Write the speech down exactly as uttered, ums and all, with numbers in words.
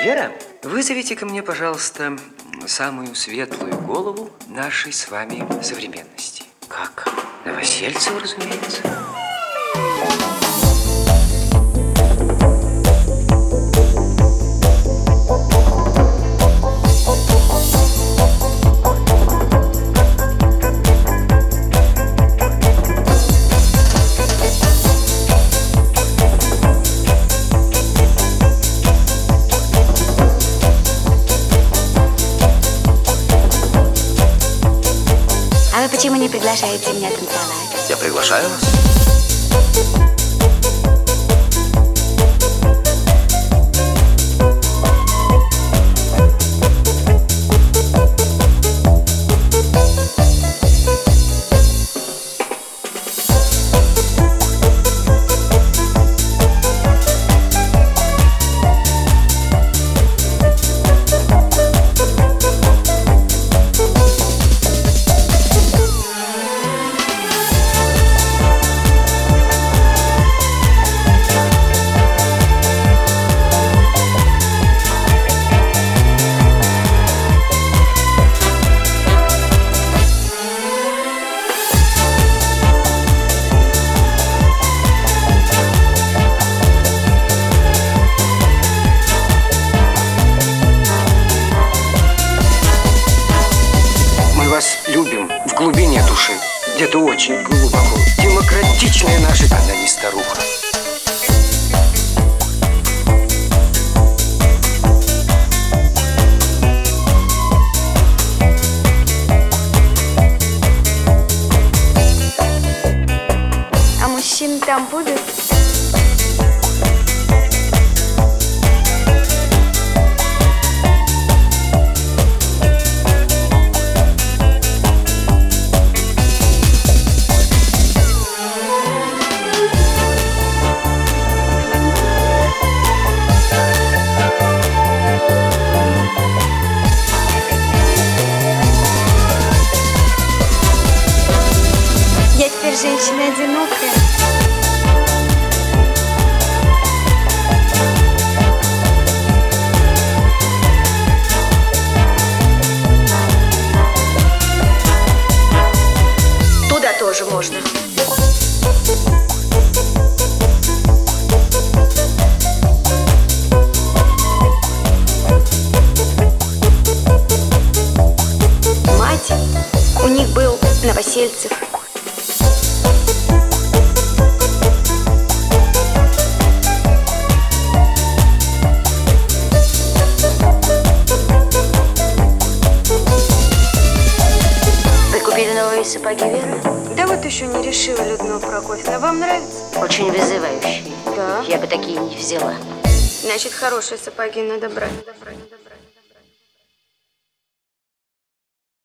Вера, вызовите ко мне, пожалуйста, самую светлую голову нашей с вами современности. Как? Новосельцева, разумеется. А вы почему не приглашаете меня танцевать? Я приглашаю вас. Вас любим в глубине души, где-то очень глубоко. Демократичная наша, она не старуха. А мужчины там будут? Я теперь женщина одинокая. Туда тоже можно. Мать, у них был Новосельцев. Купили новые сапоги, Вера? Да вот еще не решила, Людмила Прокофьевна. Вам нравится? Очень вызывающие. Да. Я бы такие не взяла. Значит, хорошие сапоги надо брать. Надо брать, надо брать.